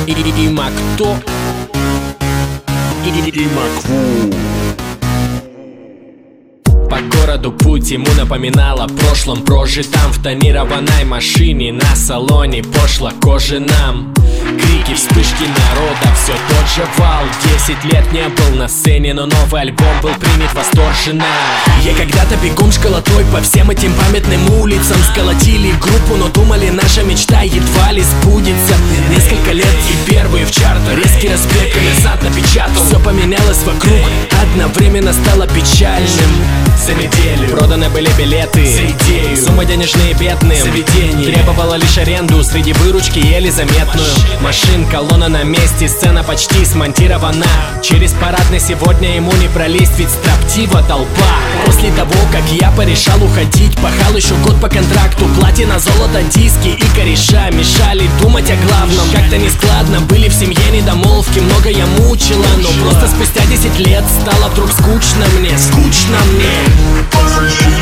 Имакто. По городу путь ему напоминал о прошлом, прожитом в тонированной машине. На салоне пошло кожаном. Крики, вспышки народа, все тот же вал. 10 лет не был на сцене, но новый альбом был принят восторженно. Я когда-то бегом школотой по всем этим памятным улицам. Сколотили группу, но думали, наша мечта едва ли сбудется. Несколько лет и первые в чартах. Резкий разбег и назад напечатал. Все поменялось вокруг, одновременно стало печальным. За неделю проданы были билеты, за идею суммы денежные бедным, заведение требовало лишь аренду, среди выручки еле заметную. Машин, колонна на месте, сцена почти смонтирована. Через парадный сегодня ему не пролезть, ведь строптива толпа. После того, как я порешал уходить, пахал еще год по контракту. Платина, золото, диски и кореша мешали думать о главном. Как-то нескладно, были в семье недомолвки, много я мучила. Но просто спустя 10 лет стало вдруг скучно мне, скучно мне.